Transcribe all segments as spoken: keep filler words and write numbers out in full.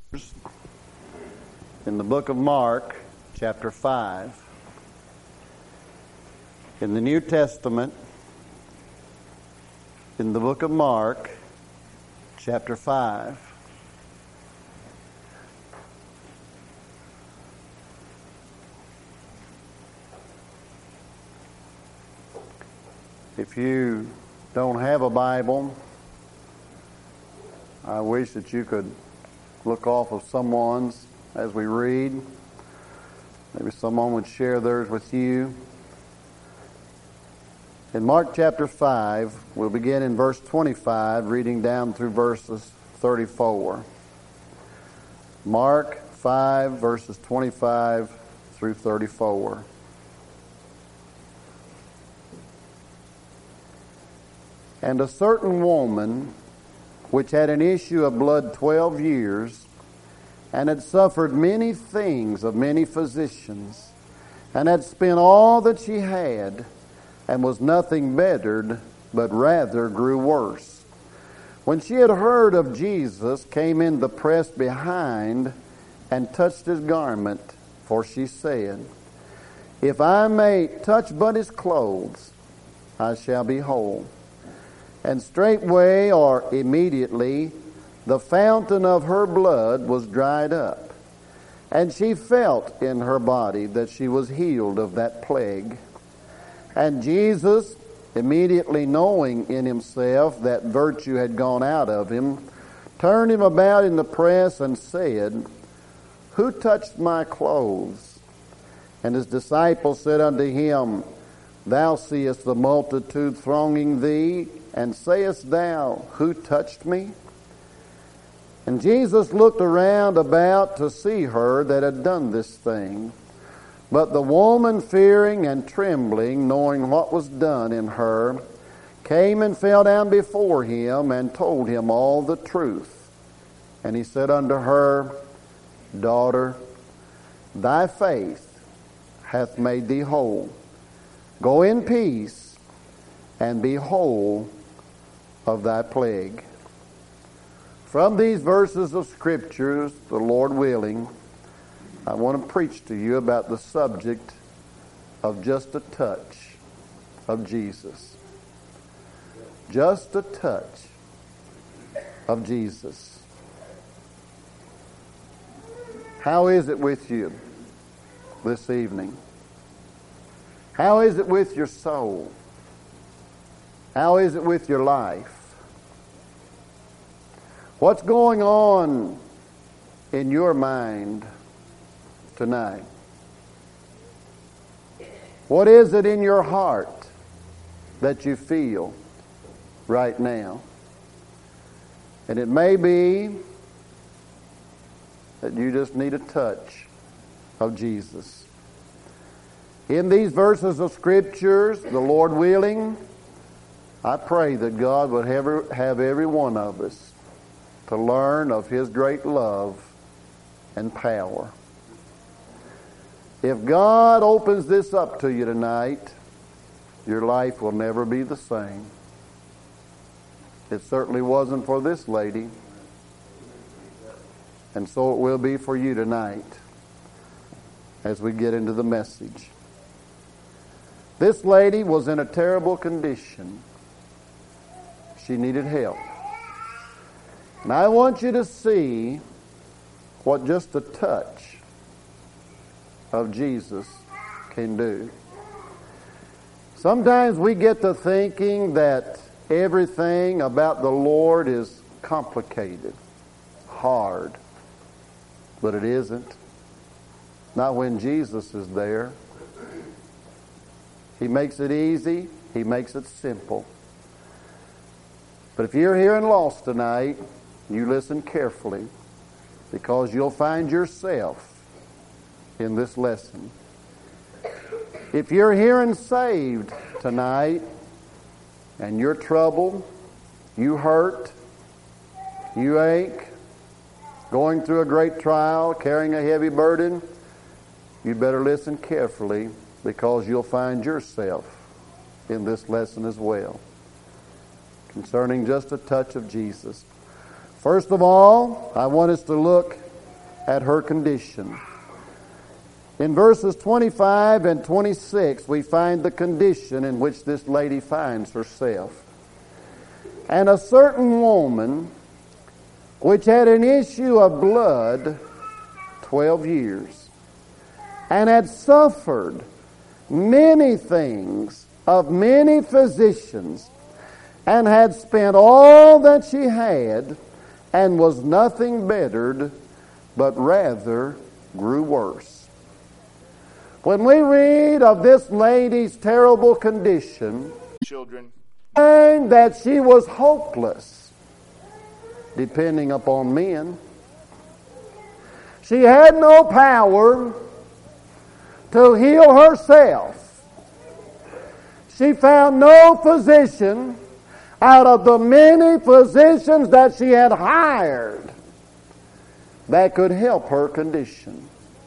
In the book of Mark, chapter five. In the New Testament, in the book of Mark, chapter five. If you don't have a Bible, I wish that you could look off of someone's as we read. Maybe someone would share theirs with you. In Mark chapter five, we'll begin in verse twenty-five, reading down through verses thirty-four. Mark five, verses twenty-five through thirty-four. And a certain woman, which had an issue of blood twelve years, and had suffered many things of many physicians, and had spent all that she had, and was nothing bettered, but rather grew worse. When she had heard of Jesus, came in the press behind, and touched his garment, for she said, If I may touch but his clothes, I shall be whole. And straightway or immediately the fountain of her blood was dried up, and she felt in her body that she was healed of that plague. And Jesus, immediately knowing in himself that virtue had gone out of him, turned him about in the press and said, Who touched my clothes? And his disciples said unto him, Thou seest the multitude thronging thee, and sayest thou, Who touched me? And Jesus looked around about to see her that had done this thing. But the woman, fearing and trembling, knowing what was done in her, came and fell down before him, and told him all the truth. And he said unto her, Daughter, thy faith hath made thee whole. Go in peace, and be whole of thy plague. From these verses of Scriptures, the Lord willing, I want to preach to you about the subject of just a touch of Jesus. Just a touch of Jesus. How is it with you this evening? How is it with your soul? How is it with your life? What's going on in your mind tonight? What is it in your heart that you feel right now? And it may be that you just need a touch of Jesus. In these verses of Scriptures, the Lord willing, I pray that God would have, have every one of us to learn of His great love and power. If God opens this up to you tonight, your life will never be the same. It certainly wasn't for this lady, and so it will be for you tonight as we get into the message. This lady was in a terrible condition. She needed help. And I want you to see what just a touch of Jesus can do. Sometimes we get to thinking that everything about the Lord is complicated, hard, but it isn't. Not when Jesus is there. He makes it easy. He makes it simple. But if you're here and lost tonight, you listen carefully, because you'll find yourself in this lesson. If you're here and saved tonight, and you're troubled, you hurt, you ache, going through a great trial, carrying a heavy burden, you better listen carefully, because you'll find yourself in this lesson as well, concerning just a touch of Jesus. First of all, I want us to look at her condition. In verses twenty-five and twenty-six, we find the condition in which this lady finds herself. And a certain woman, which had an issue of blood twelve years, and had suffered many things of many physicians, and had spent all that she had, and was nothing bettered, but rather grew worse. When we read of this lady's terrible condition, children, find that she was hopeless, depending upon men. She had no power to heal herself. She found no physician out of the many physicians that she had hired that could help her condition.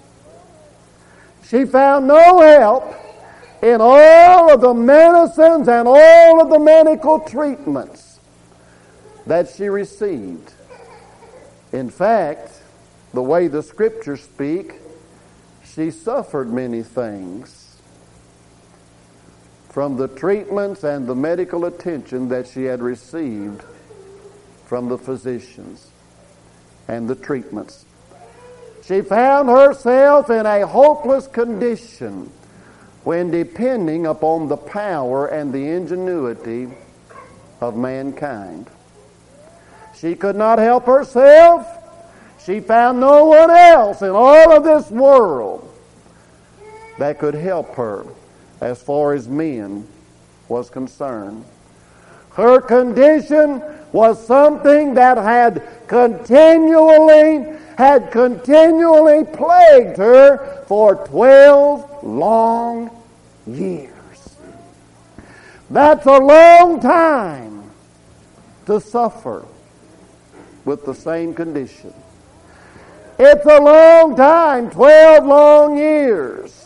She found no help in all of the medicines and all of the medical treatments that she received. In fact, the way the Scriptures speak, she suffered many things from the treatments and the medical attention that she had received from the physicians and the treatments. She found herself in a hopeless condition when depending upon the power and the ingenuity of mankind. She could not help herself. She found no one else in all of this world that could help her as far as men was concerned. Her condition was something that had continually had continually plagued her for twelve long years. That's a long time to suffer with the same condition. It's a long time, twelve long years,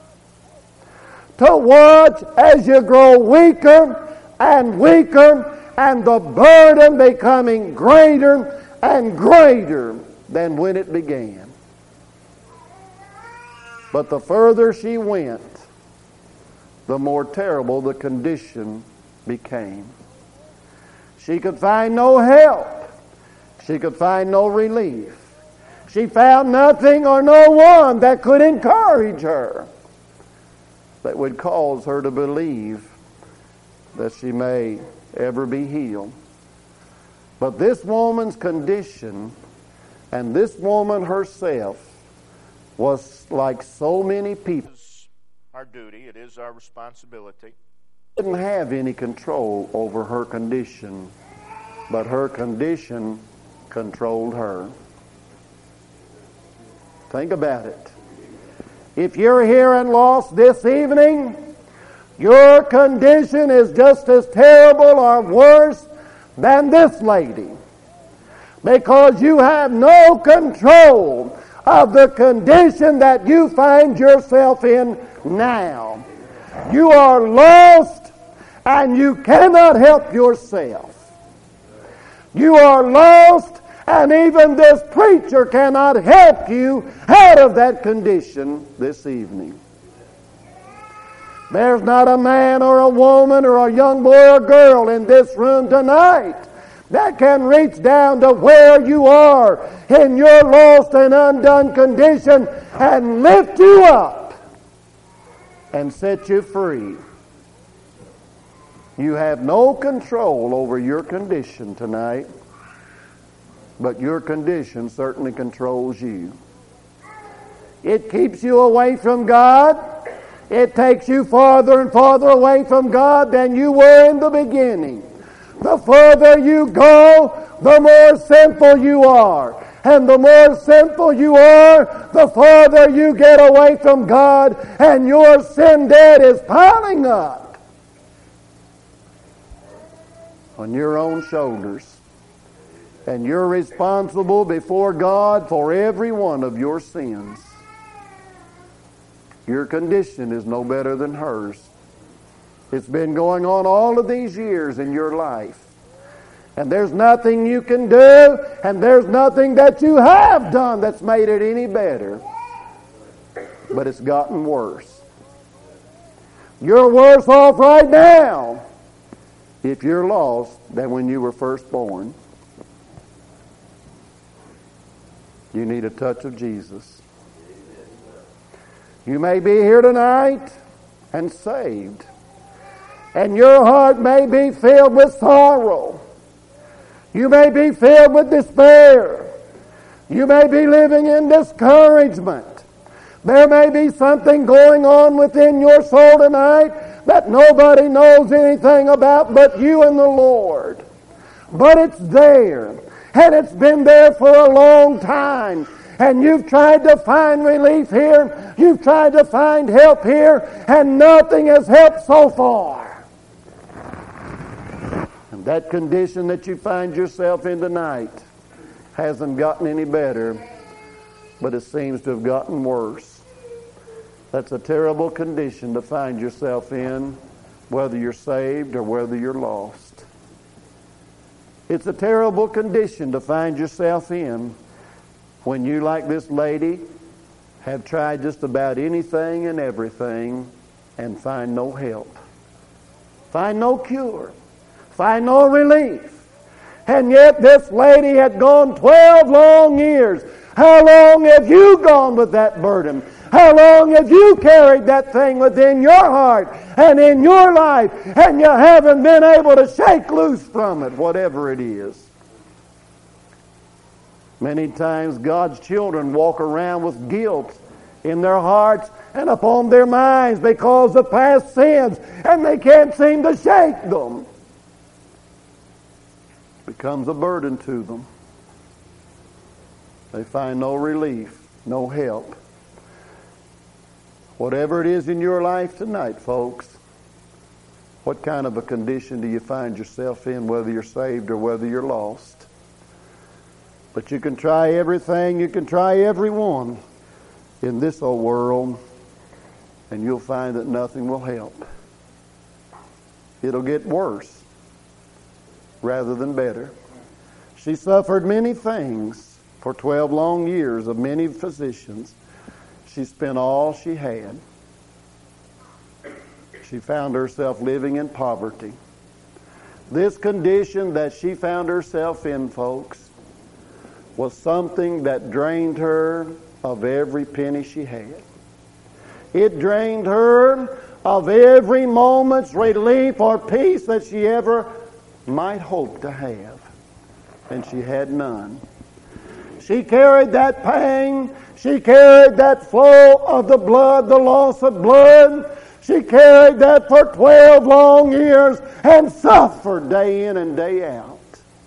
to watch as you grow weaker and weaker, and the burden becoming greater and greater than when it began. But the further she went, the more terrible the condition became. She could find no help. She could find no relief. She found nothing or no one that could encourage her, that would cause her to believe that she may ever be healed. But this woman's condition, and this woman herself, was like so many people. It is our duty, it is our responsibility. Didn't have any control over her condition, but her condition controlled her. Think about it. If you're here and lost this evening, your condition is just as terrible or worse than this lady, because you have no control of the condition that you find yourself in now. You are lost and you cannot help yourself. You are lost, and even this preacher cannot help you out of that condition this evening. There's not a man or a woman or a young boy or girl in this room tonight that can reach down to where you are in your lost and undone condition and lift you up and set you free. You have no control over your condition tonight, but your condition certainly controls you. It keeps you away from God. It takes you farther and farther away from God than you were in the beginning. The further you go, the more sinful you are. And the more sinful you are, the farther you get away from God, and your sin debt is piling up on your own shoulders. And you're responsible before God for every one of your sins. Your condition is no better than hers. It's been going on all of these years in your life. And there's nothing you can do, and there's nothing that you have done that's made it any better. But it's gotten worse. You're worse off right now if you're lost than when you were first born. You need a touch of Jesus. You may be here tonight and saved, and your heart may be filled with sorrow. You may be filled with despair. You may be living in discouragement. There may be something going on within your soul tonight that nobody knows anything about but you and the Lord. But it's there, and it's been there for a long time. And you've tried to find relief here. You've tried to find help here, and nothing has helped so far. And that condition that you find yourself in tonight hasn't gotten any better, but it seems to have gotten worse. That's a terrible condition to find yourself in, whether you're saved or whether you're lost. It's a terrible condition to find yourself in when you, like this lady, have tried just about anything and everything and find no help. Find no cure. Find no relief. And yet this lady had gone twelve long years. How long have you gone with that burden? How long have you carried that thing within your heart and in your life, and you haven't been able to shake loose from it, whatever it is? Many times God's children walk around with guilt in their hearts and upon their minds because of past sins, and they can't seem to shake them. It becomes a burden to them. They find no relief, no help. Whatever it is in your life tonight, folks, what kind of a condition do you find yourself in, whether you're saved or whether you're lost? But you can try everything, you can try everyone in this old world, and you'll find that nothing will help. It'll get worse rather than better. She suffered many things for twelve long years of many physicians. She spent all she had. She found herself living in poverty. This condition that she found herself in, folks, was something that drained her of every penny she had. It drained her of every moment's relief or peace that she ever might hope to have. And she had none. She carried that pain. She carried that flow of the blood, the loss of blood. She carried that for twelve long years and suffered day in and day out.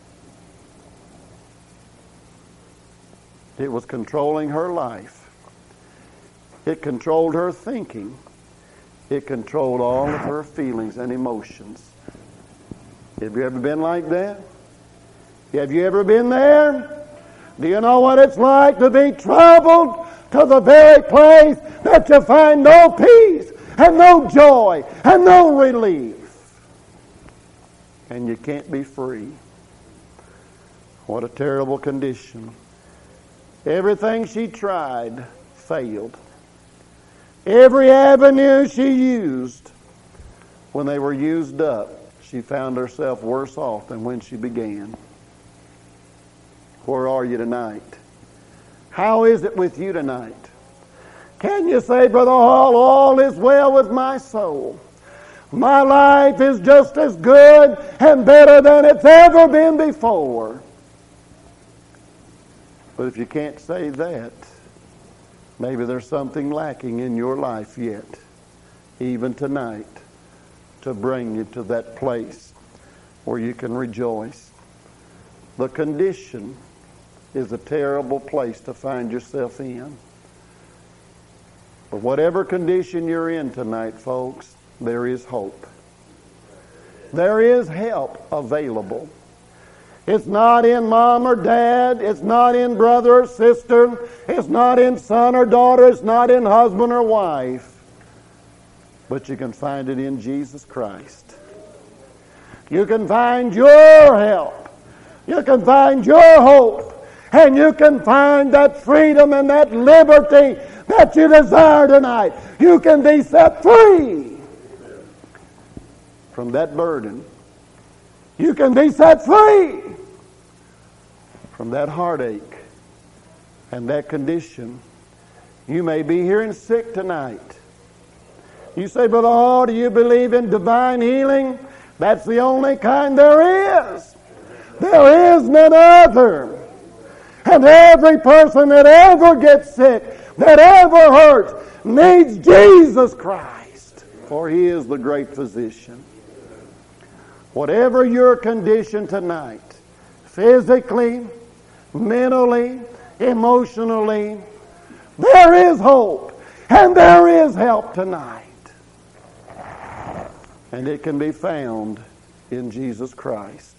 It was controlling her life. It controlled her thinking. It controlled all of her feelings and emotions. Have you ever been like that? Have you ever been there? Do you know what it's like to be troubled to the very place that you find no peace and no joy and no relief? And you can't be free. What a terrible condition. Everything she tried failed. Every avenue she used, when they were used up, she found herself worse off than when she began. Where are you tonight? How is it with you tonight? Can you say, Brother Hall, all is well with my soul? My life is just as good and better than it's ever been before. But if you can't say that, maybe there's something lacking in your life yet, even tonight, to bring you to that place where you can rejoice. The condition is a terrible place to find yourself in. But whatever condition you're in tonight, folks, there is hope. There is help available. It's not in mom or dad. It's not in brother or sister. It's not in son or daughter. It's not in husband or wife. But you can find it in Jesus Christ. You can find your help You can find your hope. And you can find that freedom and that liberty that you desire tonight. You can be set free from that burden. You can be set free from that heartache and that condition. You may be hearing sick tonight. You say, but oh, do you believe in divine healing? That's the only kind there is. There is none other. And every person that ever gets sick, that ever hurts, needs Jesus Christ. For He is the great physician. Whatever your condition tonight, physically, mentally, emotionally, there is hope and there is help tonight. And it can be found in Jesus Christ.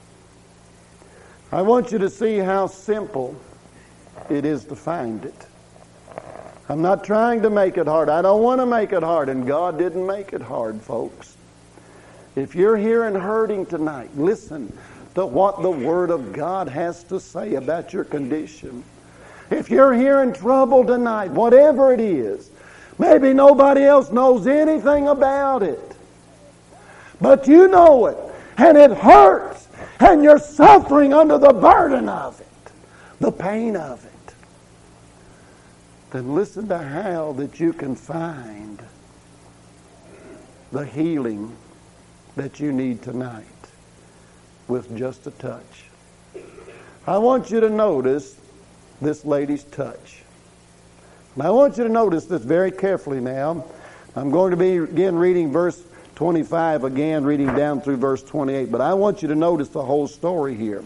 I want you to see how simple it is to find it. I'm not trying to make it hard. I don't want to make it hard, and God didn't make it hard, folks. If you're here and hurting tonight, listen to what the Word of God has to say about your condition. If you're here in trouble tonight, whatever it is, maybe nobody else knows anything about it, but you know it, and it hurts, and you're suffering under the burden of it, the pain of it, then listen to how that you can find the healing that you need tonight with just a touch. I want you to notice this lady's touch. And I want you to notice this very carefully now. I'm going to be again reading verse twenty-five, again reading down through verse twenty-eight, but I want you to notice the whole story here.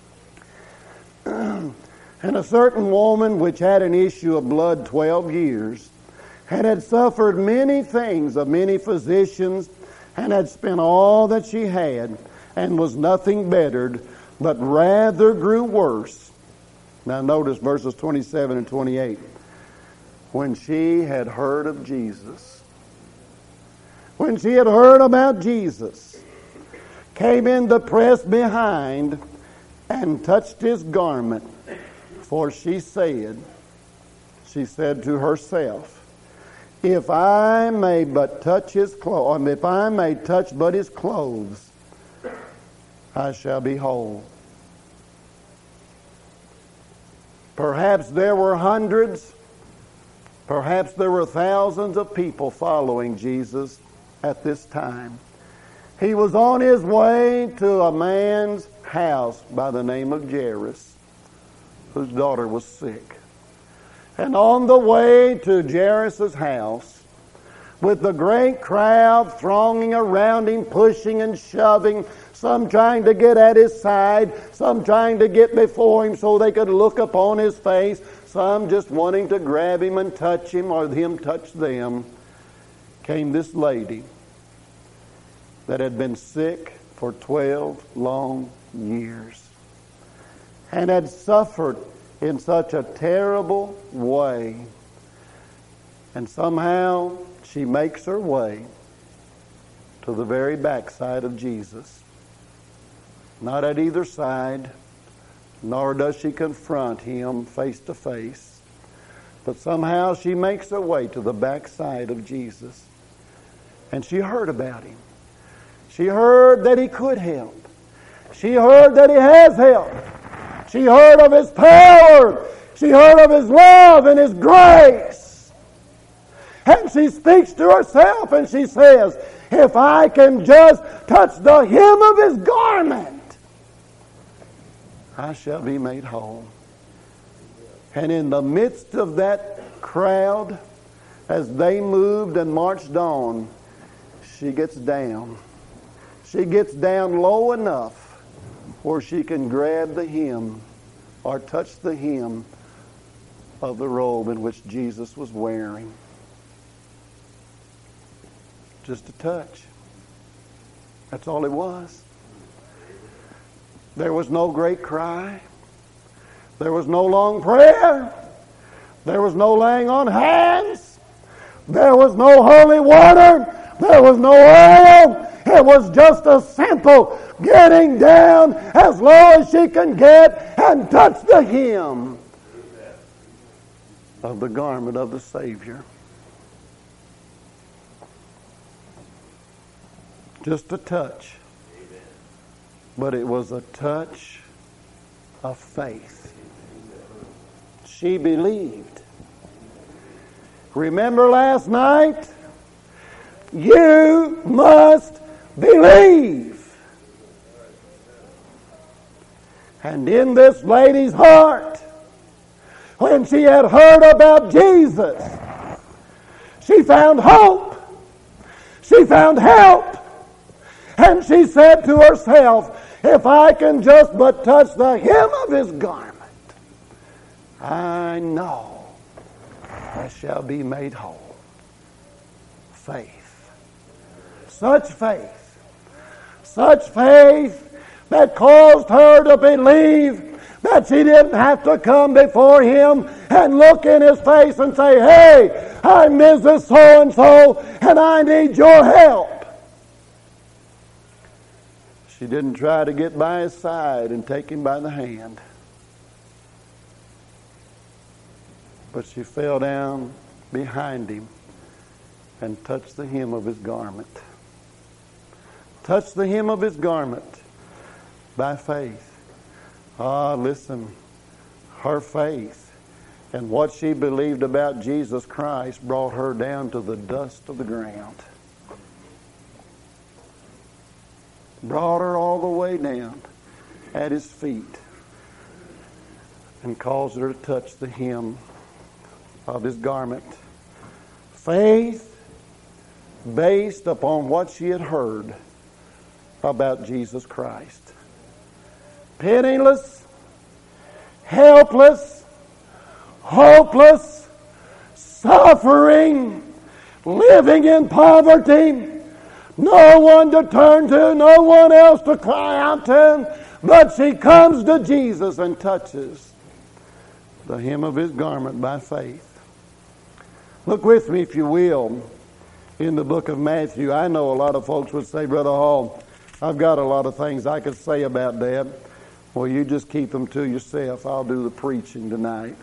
And a certain woman which had an issue of blood twelve years, and had suffered many things of many physicians, and had spent all that she had, and was nothing bettered, but rather grew worse. Now notice verses twenty-seven and twenty-eight. When she had heard of Jesus, when she had heard about Jesus, came in the press behind, and touched His garment. For she said, she said to herself, if I may but touch His clothes, if I may touch but His clothes, I shall be whole. Perhaps there were hundreds, perhaps there were thousands of people following Jesus at this time. He was on his way to a man's house by the name of Jairus, whose daughter was sick. And on the way to Jairus' house, with the great crowd thronging around him, pushing and shoving, some trying to get at his side, some trying to get before him so they could look upon his face, some just wanting to grab him and touch him or him touch them, came this lady that had been sick for twelve long years and had suffered in such a terrible way. And somehow she makes her way to the very backside of Jesus. Not at either side, nor does she confront Him face to face, but somehow she makes her way to the backside of Jesus. And she heard about Him. She heard that He could help. She heard that He has help. She heard of His power. She heard of His love and His grace. And she speaks to herself and she says, if I can just touch the hem of His garment, I shall be made whole. And in the midst of that crowd, as they moved and marched on, she gets down. She gets down low enough where she can grab the hem or touch the hem of the robe in which Jesus was wearing. Just a touch. That's all it was. There was no great cry. There was no long prayer. There was no laying on hands. There was no holy water. There was no oil. It was just a simple getting down as low as she can get and touch the hem of the garment of the Savior. Just a touch. But it was a touch of faith. She believed. Remember last night? You must believe. And in this lady's heart, when she had heard about Jesus, she found hope. She found help. And she said to herself, if I can just but touch the hem of his garment, I know I shall be made whole. Faith. Such faith. Such faith that caused her to believe that she didn't have to come before him and look in his face and say, hey, I'm Missus So-and-so and I need your help. She didn't try to get by his side and take him by the hand. But she fell down behind him and touched the hem of his garment. Touched the hem of his garment by faith. Ah, listen, her faith and what she believed about Jesus Christ brought her down to the dust of the ground. Brought her all the way down at his feet and caused her to touch the hem of his garment. Faith based upon what she had heard about Jesus Christ. Penniless, helpless, hopeless, suffering, living in poverty, no one to turn to, no one else to cry out to, but she comes to Jesus and touches the hem of his garment by faith. Look with me, if you will, in the book of Matthew. I know a lot of folks would say, Brother Hall, I've got a lot of things I could say about that. Well, you just keep them to yourself. I'll do the preaching tonight.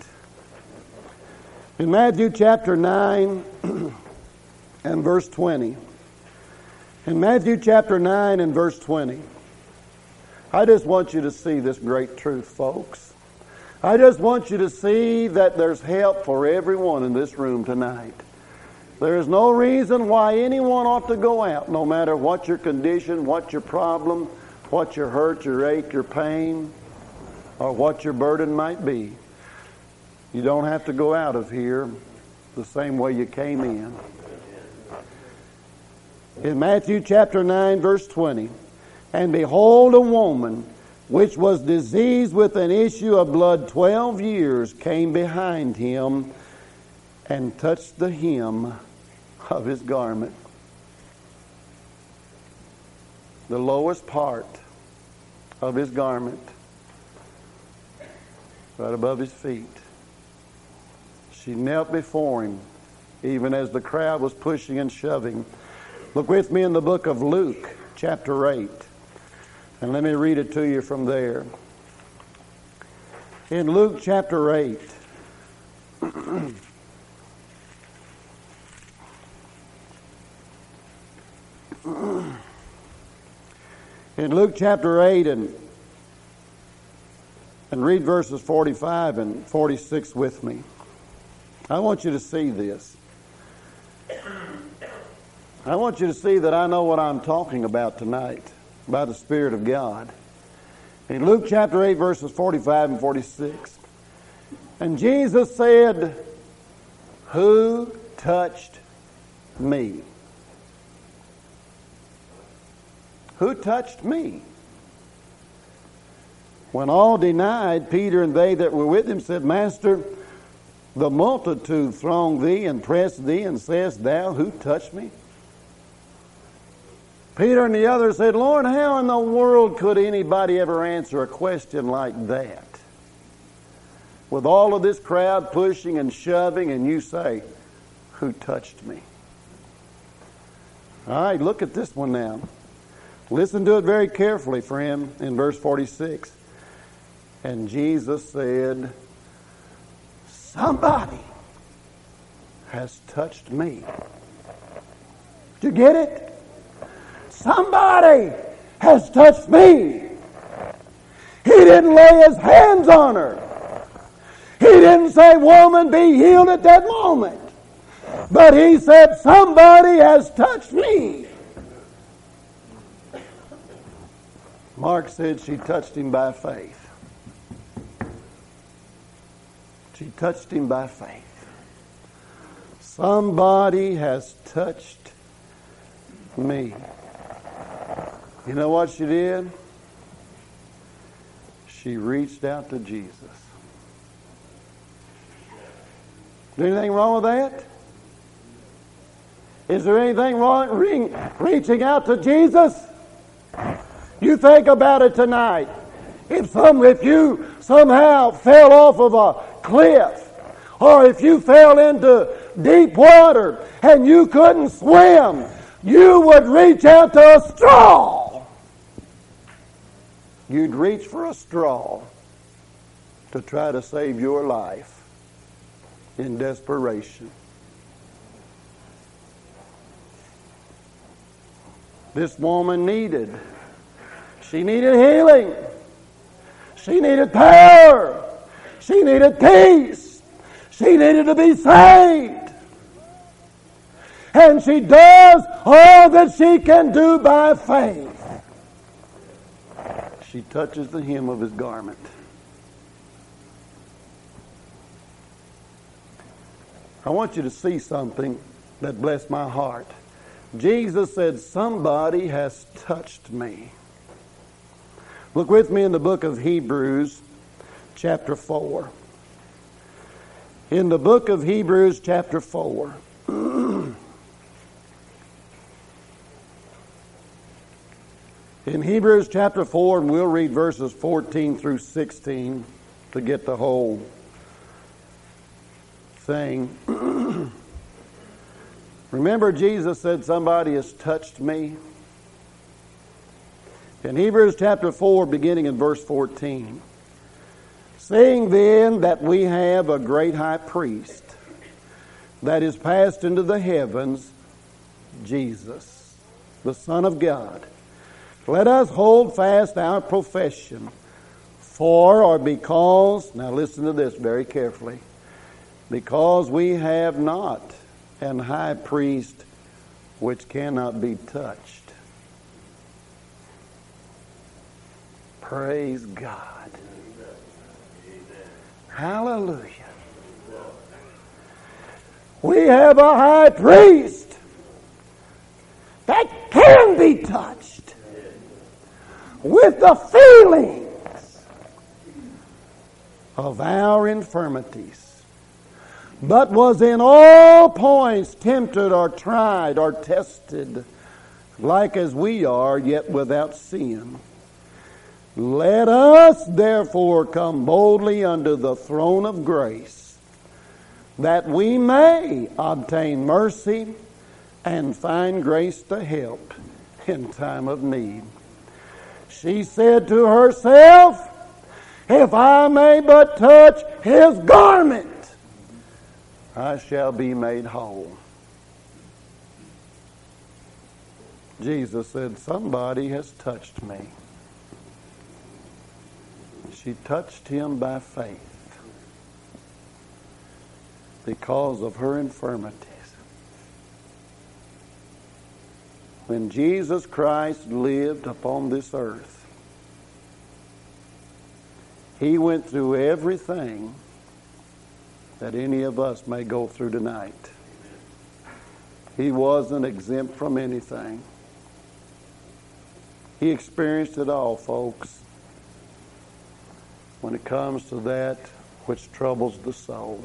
In Matthew chapter nine and verse twenty. In Matthew chapter nine and verse twenty. I just want you to see this great truth, folks. I just want you to see that there's help for everyone in this room tonight. There is no reason why anyone ought to go out, no matter what your condition, what your problem, what your hurt, your ache, your pain, or what your burden might be. You don't have to go out of here the same way you came in. In Matthew chapter nine, verse twenty, and behold, a woman which was diseased with an issue of blood twelve years came behind him and touched the hem of his garment. The lowest part of his garment, right above his feet. She knelt before him, even as the crowd was pushing and shoving. Look with me in the book of Luke, chapter eight. And let me read it to you from there. In Luke chapter eight, in Luke chapter eight, and and read verses forty-five and forty-six with me. I want you to see this. I want you to see that I know what I'm talking about tonight by the Spirit of God. In Luke chapter eight, verses forty-five and forty-six. And Jesus said, "Who touched me?" Who touched me? When all denied, Peter and they that were with him said, "Master, the multitude throng thee and press thee, and sayest thou, who touched me?" Peter and the others said, "Lord, how in the world could anybody ever answer a question like that? With all of this crowd pushing and shoving, and you say, who touched me?" All right, look at this one now. Listen to it very carefully, friend, in verse forty-six. And Jesus said, somebody has touched me. Did you get it? Somebody has touched me. He didn't lay his hands on her. He didn't say, woman, be healed at that moment. But he said, somebody has touched me. Mark said she touched him by faith. She touched him by faith. Somebody has touched me. You know what she did? She reached out to Jesus. Is there anything wrong with that? Is there anything wrong re- reaching out to Jesus? You think about it tonight. If some, if you somehow fell off of a cliff, or if you fell into deep water and you couldn't swim, you would reach out to a straw. You'd reach for a straw to try to save your life in desperation. This woman needed, she needed healing. She needed power. She needed peace. She needed to be saved. And she does all that she can do by faith. She touches the hem of his garment. I want you to see something that blessed my heart. Jesus said, somebody has touched me. Look with me in the book of Hebrews, chapter four. In the book of Hebrews, chapter four. In Hebrews chapter four, and we'll read verses fourteen through sixteen to get the whole thing. Remember, Jesus said, somebody has touched me. In Hebrews chapter four, beginning in verse fourteen. Seeing then that we have a great high priest that is passed into the heavens, Jesus, the Son of God, let us hold fast our profession. For or because, now listen to this very carefully, because we have not an high priest which cannot be touched. Praise God. Hallelujah. We have a high priest that can be touched with the feelings of our infirmities, but was in all points tempted or tried or tested, like as we are, yet without sin. Let us therefore come boldly unto the throne of grace, that we may obtain mercy and find grace to help in time of need. She said to herself, if I may but touch his garment, I shall be made whole. Jesus said, somebody has touched me. She touched him by faith because of her infirmities. When Jesus Christ lived upon this earth, he went through everything that any of us may go through tonight. He wasn't exempt from anything. He experienced it all, folks, when it comes to that which troubles the soul.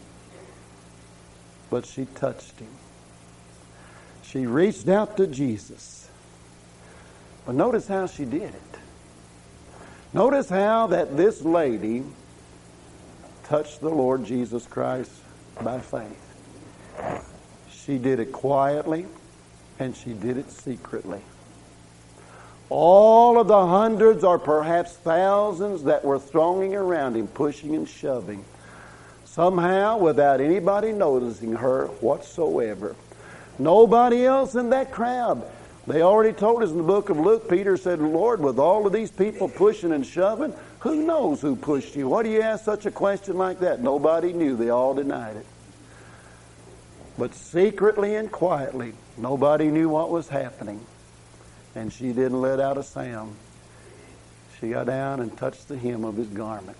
But she touched him. She reached out to Jesus. But notice how she did it. Notice how that this lady touched the Lord Jesus Christ by faith. She did it quietly, and she did it secretly. all of the hundreds or perhaps thousands that were thronging around him, pushing and shoving, somehow without anybody noticing her whatsoever. Nobody else in that crowd. They already told us in the book of Luke, Peter said, Lord, with all of these people pushing and shoving, who knows who pushed you? Why do you ask such a question like that? Nobody knew. They all denied it. But secretly and quietly, nobody knew what was happening. And she didn't let out a sound. She got down and touched the hem of his garment.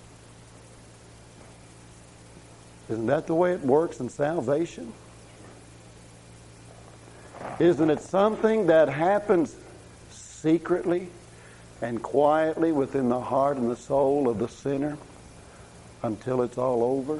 Isn't that the way it works in salvation? Isn't it something that happens secretly and quietly within the heart and the soul of the sinner until it's all over?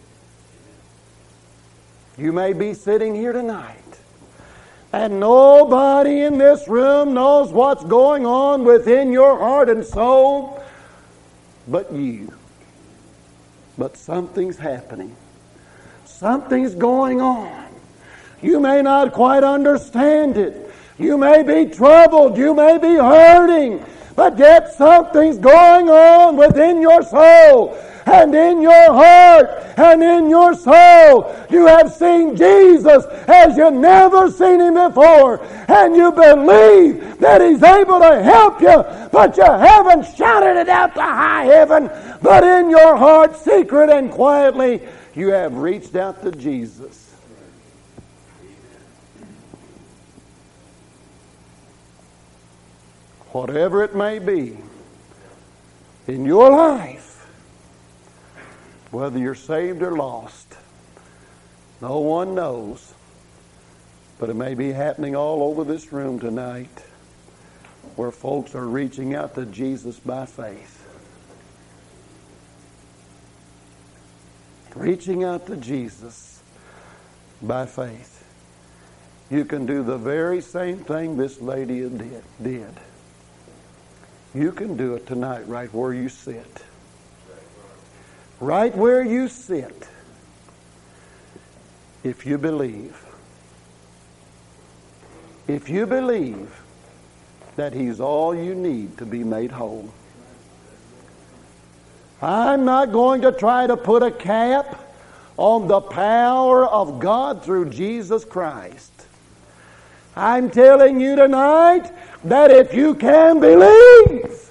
You may be sitting here tonight, and nobody in this room knows what's going on within your heart and soul but you. But something's happening. Something's going on. You may not quite understand it. You may be troubled. You may be hurting. But yet something's going on within your soul and in your heart and in your soul. You have seen Jesus as you've never seen Him before. And you believe that He's able to help you. But you haven't shouted it out to high heaven. But in your heart, secret and quietly, you have reached out to Jesus. Whatever it may be in your life, whether you're saved or lost, no one knows. But it may be happening all over this room tonight, where folks are reaching out to Jesus by faith. Reaching out to Jesus by faith. You can do the very same thing this lady did. did. You can do it tonight right where you sit. Right where you sit. If you believe. If you believe that He's all you need to be made whole. I'm not going to try to put a cap on the power of God through Jesus Christ. I'm telling you tonight that if you can believe,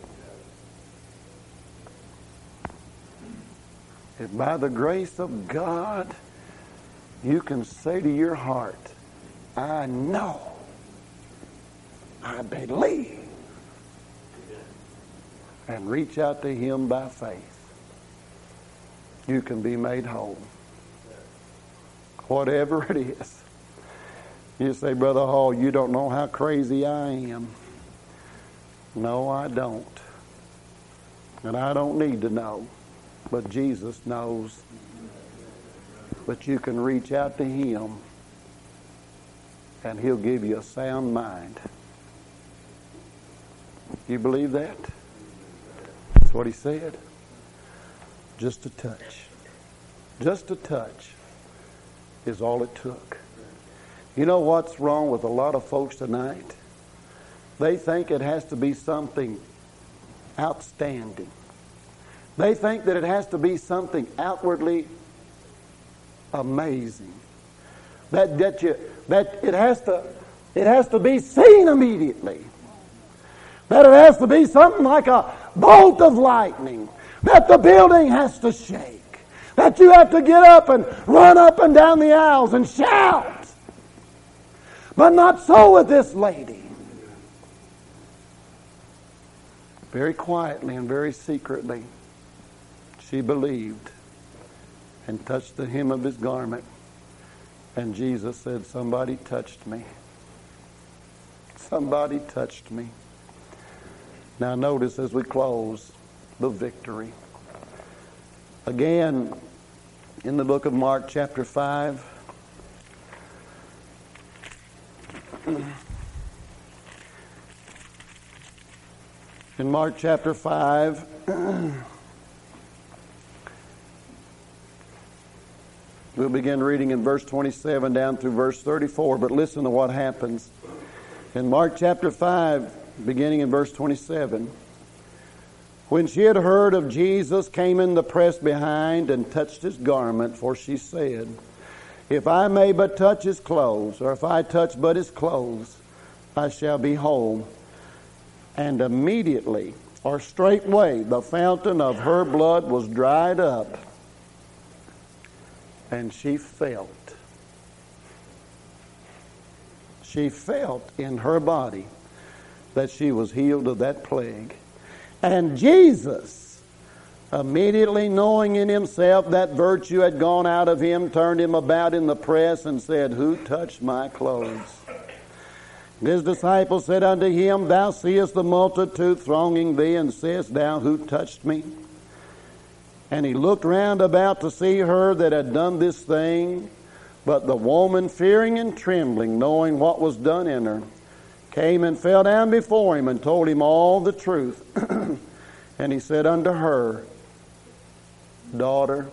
if by the grace of God you can say to your heart, I know, I believe, and reach out to Him by faith, you can be made whole. Whatever it is. You say, Brother Hall, you don't know how crazy I am. No, I don't. And I don't need to know. But Jesus knows. But you can reach out to Him and He'll give you a sound mind. You believe that? That's what He said. Just a touch. Just a touch is all it took. You know what's wrong with a lot of folks tonight? They think it has to be something outstanding. They think that it has to be something outwardly amazing. That that you that it has to it has to be seen immediately. That it has to be something like a bolt of lightning. That the building has to shake. That you have to get up and run up and down the aisles and shout. But not so with this lady. Very quietly and very secretly, she believed and touched the hem of His garment. And Jesus said, somebody touched me. Somebody touched me. Now notice as we close, the victory. Again, in the book of Mark chapter five, in Mark chapter five, we'll begin reading in verse twenty-seven down through verse thirty-four, but listen to what happens. In Mark chapter five, beginning in verse twenty-seven. When she had heard of Jesus, came in the press behind and touched his garment, for she said, if I may but touch his clothes, or if I touch but his clothes, I shall be whole. And immediately, or straightway, the fountain of her blood was dried up, and she felt. She felt in her body that she was healed of that plague. And Jesus, immediately knowing in himself that virtue had gone out of him, turned him about in the press and said, who touched my clothes? And his disciples said unto him, thou seest the multitude thronging thee, and sayest thou, who touched me? And he looked round about to see her that had done this thing. But the woman, fearing and trembling, knowing what was done in her, came and fell down before him and told him all the truth. And he said unto her, daughter,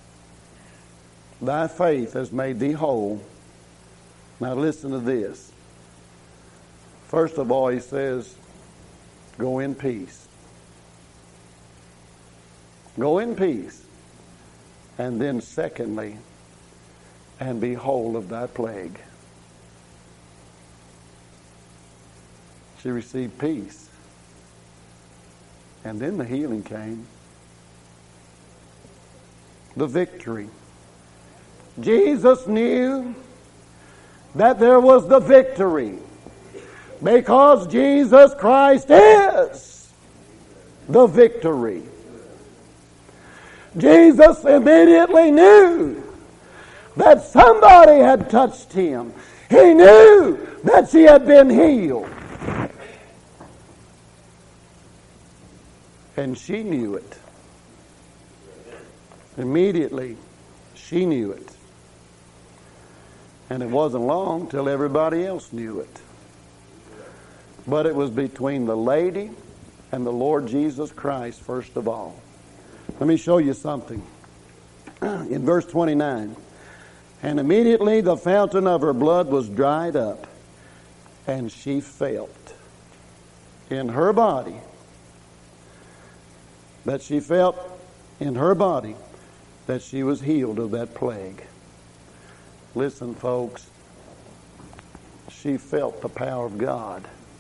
thy faith has made thee whole. Now listen to this. First of all, he says, go in peace. Go in peace. And then secondly, and be whole of thy plague. She received peace. And then the healing came. The victory. Jesus knew that there was the victory, because Jesus Christ is the victory. Jesus immediately knew that somebody had touched him. He knew that she had been healed. And she knew it. Immediately, she knew it. And it wasn't long till everybody else knew it. But it was between the lady and the Lord Jesus Christ, first of all. Let me show you something. In verse twenty-nine, and immediately the fountain of her blood was dried up, and she felt in her body, that she felt in her body that she was healed of that plague. Listen, folks, she felt the power of God.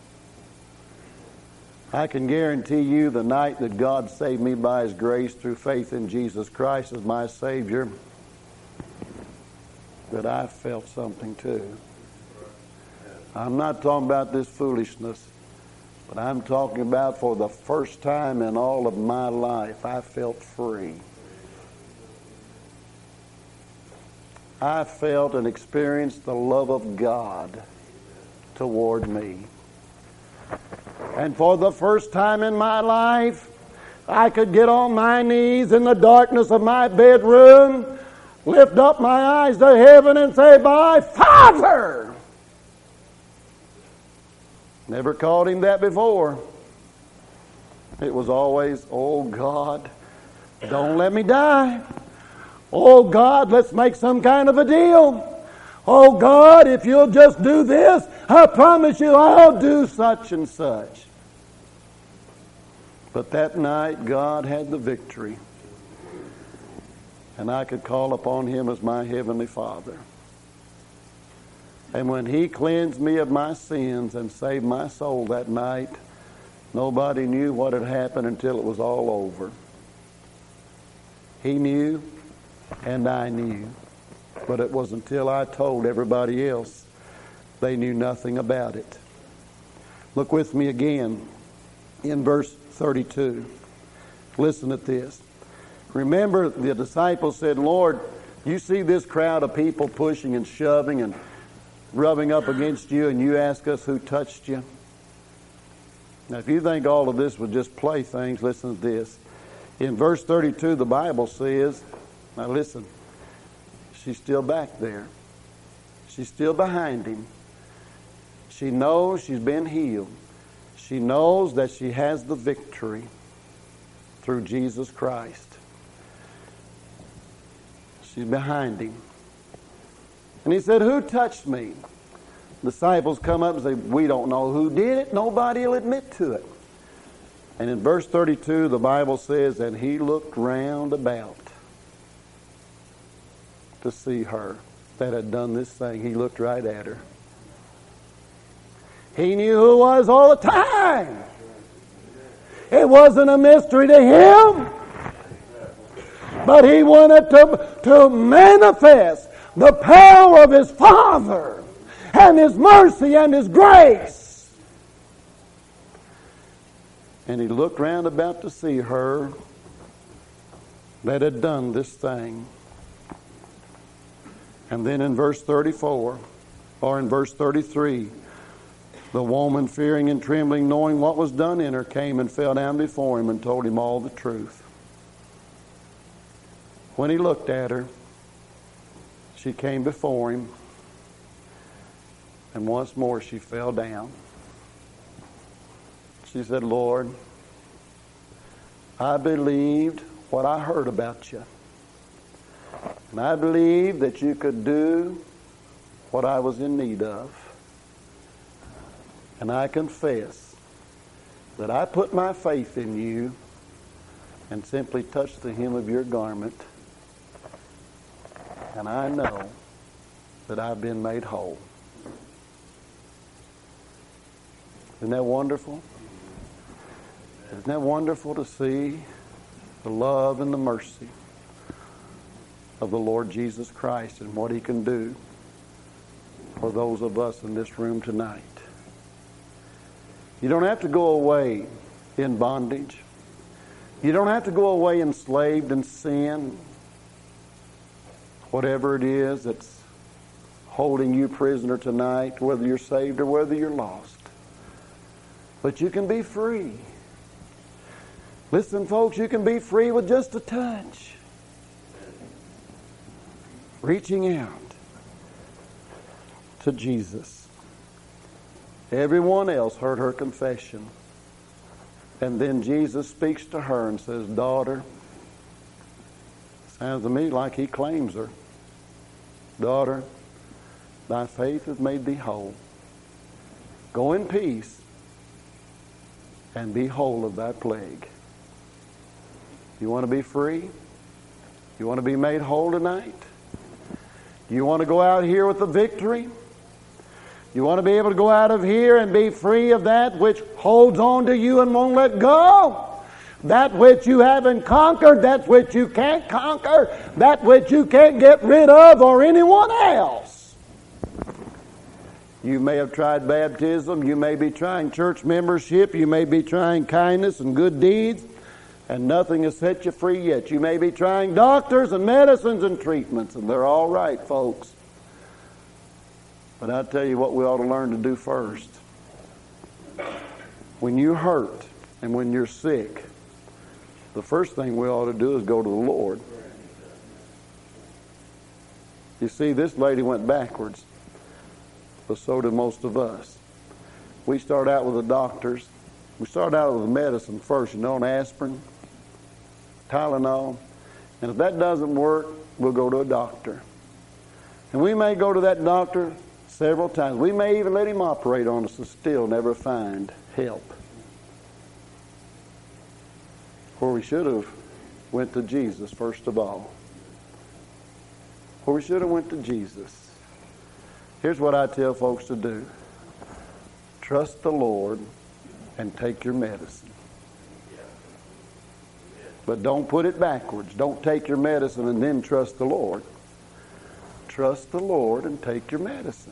I can guarantee you the night that God saved me by His grace through faith in Jesus Christ as my Savior, that I felt something too. I'm not talking about this foolishness, but I'm talking about for the first time in all of my life, I felt free. I felt and experienced the love of God toward me. And for the first time in my life, I could get on my knees in the darkness of my bedroom, lift up my eyes to heaven and say, "My Father!" Never called Him that before. It was always, "Oh God, don't let me die. Oh God, let's make some kind of a deal. Oh God, if you'll just do this, I promise you I'll do such and such." But that night, God had the victory. And I could call upon Him as my Heavenly Father. And when He cleansed me of my sins and saved my soul that night, nobody knew what had happened until it was all over. He knew, and I knew. But it was until I told everybody else, they knew nothing about it. Look with me again in verse thirty-two. Listen at this. Remember, the disciples said, "Lord, you see this crowd of people pushing and shoving and rubbing up against you, and you ask us who touched you?" Now, if you think all of this was just playthings, listen to this. In verse thirty-two, the Bible says, now listen, she's still back there. She's still behind him. She knows she's been healed. She knows that she has the victory through Jesus Christ. She's behind him. And he said, "Who touched me?" disciples come up and say, we don't know who did it. Nobody will admit to it. And in verse thirty-two, the Bible says, and he looked round about to see her that had done this thing. He looked right at her. He knew who it was all the time. It wasn't a mystery to him. But he wanted to, to manifest the power of his Father and his mercy and his grace. And he looked round about to see her that had done this thing. And then in verse thirty-four, or in verse thirty-three, the woman, fearing and trembling, knowing what was done in her, came and fell down before him and told him all the truth. When he looked at her, she came before him, and once more she fell down. She said, Lord, I believed what I heard about you. And I believed that you could do what I was in need of. And I confess that I put my faith in you and simply touched the hem of your garment. And I know that I've been made whole. Isn't that wonderful? Isn't that wonderful to see the love and the mercy of the Lord Jesus Christ and what he can do for those of us in this room tonight? You don't have to go away in bondage. You don't have to go away enslaved in sin. Whatever it is that's holding you prisoner tonight, whether you're saved or whether you're lost. But you can be free. Listen, folks, you can be free with just a touch. Reaching out to Jesus. Everyone else heard her confession. And then Jesus speaks to her and says, daughter, sounds to me like he claims her. Daughter, thy faith has made thee whole. Go in peace and be whole of thy plague. You want to be free? You want to be made whole tonight? Do you want to go out here with the victory? You want to be able to go out of here and be free of that which holds on to you and won't let go? That which you haven't conquered, that which you can't conquer, that which you can't get rid of, or anyone else. You may have tried baptism, you may be trying church membership, you may be trying kindness and good deeds, and nothing has set you free yet. You may be trying doctors and medicines and treatments, and they're all right, folks. But I tell you what we ought to learn to do first. When you hurt and when you're sick, the first thing we ought to do is go to the Lord. You see, this lady went backwards, but so did most of us. We start out with the doctors. We start out with the medicine first, you know, an aspirin, Tylenol. And if that doesn't work, we'll go to a doctor. And we may go to that doctor several times. We may even let him operate on us and still never find help. Or we should have went to Jesus first of all. Or we should have went to Jesus. Here's what I tell folks to do. Trust the Lord and take your medicine. But don't put it backwards. Don't take your medicine and then trust the Lord. Trust the Lord and take your medicine.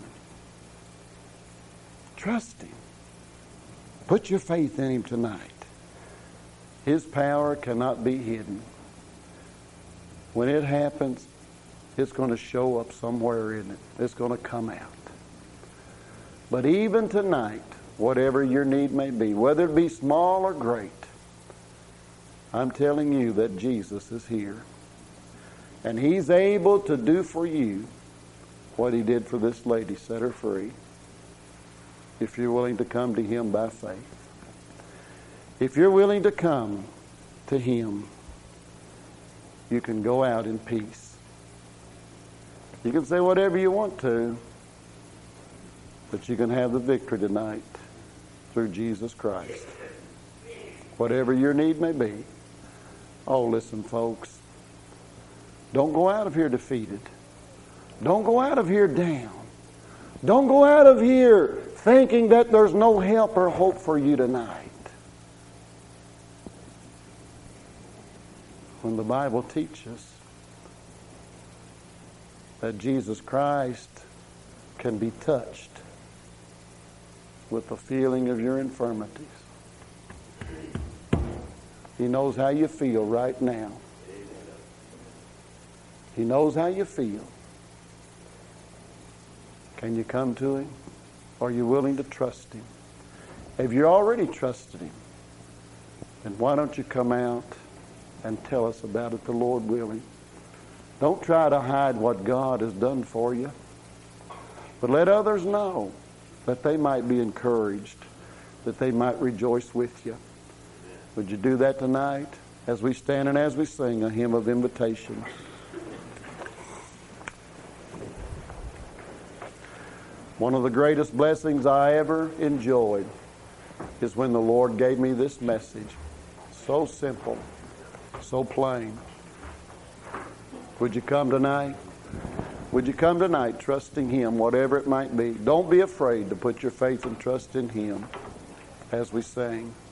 Trust Him. Put your faith in Him tonight. His power cannot be hidden. When it happens, it's going to show up somewhere in it. It's going to come out. But even tonight, whatever your need may be, whether it be small or great, I'm telling you that Jesus is here. And He's able to do for you what He did for this lady, set her free, if you're willing to come to Him by faith. If you're willing to come to Him, you can go out in peace. You can say whatever you want to, that you can have the victory tonight through Jesus Christ. Whatever your need may be. Oh, listen, folks. Don't go out of here defeated. Don't go out of here down. Don't go out of here thinking that there's no help or hope for you tonight. When the Bible teaches that Jesus Christ can be touched with the feeling of your infirmities. He knows how you feel right now. He knows how you feel. Can you come to Him? Are you willing to trust Him? If you already trusted Him, then why don't you come out and tell us about it, the Lord willing. Don't try to hide what God has done for you, but let others know that they might be encouraged, that they might rejoice with you. Would you do that tonight as we stand and as we sing a hymn of invitation? One of the greatest blessings I ever enjoyed is when the Lord gave me this message. So simple, so plain. Would you come tonight? Would you come tonight trusting Him, whatever it might be? Don't be afraid to put your faith and trust in Him as we sing.